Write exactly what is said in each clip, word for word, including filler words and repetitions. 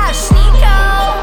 gosh, Nico.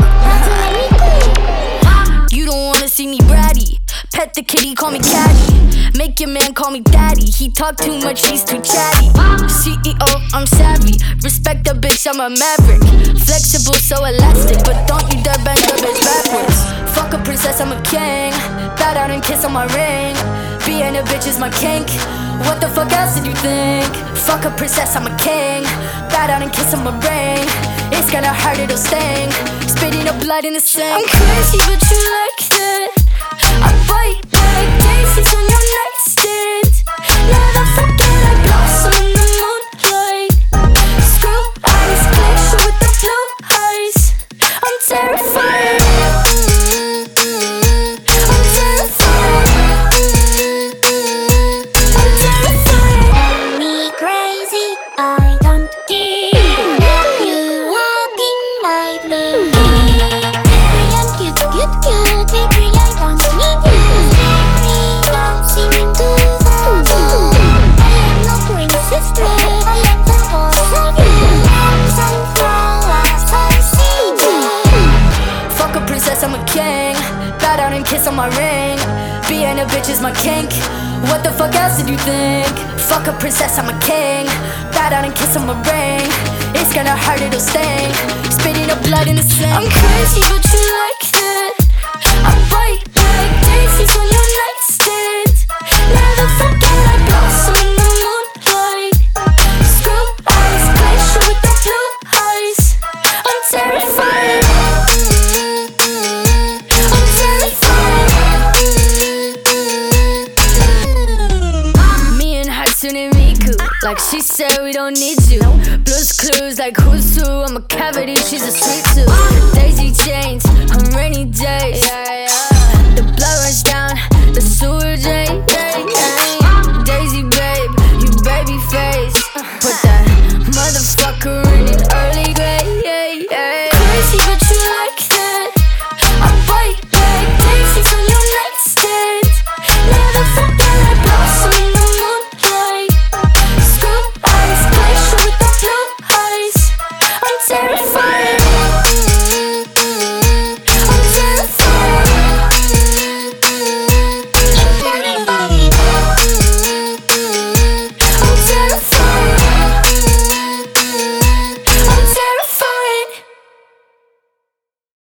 You don't wanna see me bratty. Pet the kitty, call me caddy. Make your man call me daddy. He talk too much, he's too chatty. C E O, I'm savvy. Respect the bitch, I'm a maverick. Flexible, so elastic, but don't you dare bend your bitch backwards. Fuck a princess, I'm a king. Bow down and kiss on my ring. Being a bitch is my kink. What the fuck else did you think? Fuck a princess, I'm a king. Bow down and kiss on my ring. It's gonna hurt, it'll sting. Spitting up blood in the sink. I'm crazy, but you like that. I bite like daisies on your nightstand. Never forget I blossom in the moonlight. Screw eyes, glacier with the blue eyes. I'm terrified. I'm terrified. I'm terrified. Me crazy, I don't care. You walking like me. I'm cute, cute, cute, baby, I don't need you. Me dancing to the moon. I am no princess, I am the boss of you. Sunflowers, I see you. Fuck a princess, I'm a king. Bow down and kiss on my ring. Being a bitch is my kink. What the fuck else did you think? Fuck a princess, I'm a king. Bow down and kiss on my ring. It's gonna hurt, it'll sting. Spitting up blood in the sink. I'm crazy, but you like that. I bite like daisies on your nightstand. Never forget I blossom in the moonlight. Screw eyes, glacier with the blue eyes. I'm terrified. I'm terrified. Me and Hatsune Miku, like she said we don't need you. Blue's Clues like who's who. I'm a cavity, she's a sweet